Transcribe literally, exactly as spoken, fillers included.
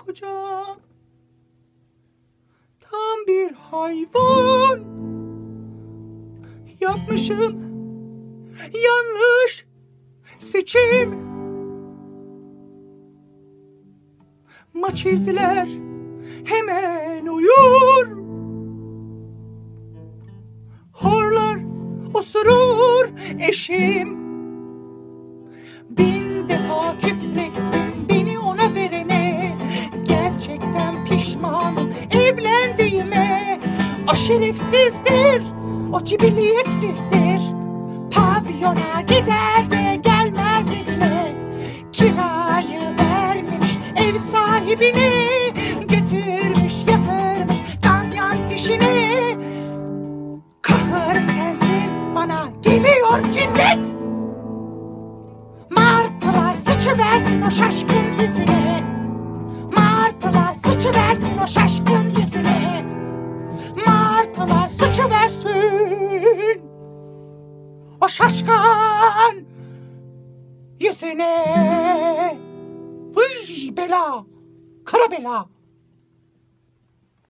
koca. Tam bir hayvan yapmışım, yanlış seçim. Maç izler, hemen uyur, horlar, osurur eşim. Bin defa küfrettim beni ona verene, gerçekten pişmanım evlendiğime. O şerefsizdir, o cibiliyetsizdir, pavyona gider de gelmez evine. Kirayı vermemiş ev sahibine, getirmiş yatırmış ganyan fişine. Kahır sensin, bana geliyor cinnet. Martılar sıçıversin o şaşkın yüzüne, martılar sıçıversin o şaşkın yüzüne, martılar sıçıversin o şaşkın yüzüne. Hıy bela, kara bela.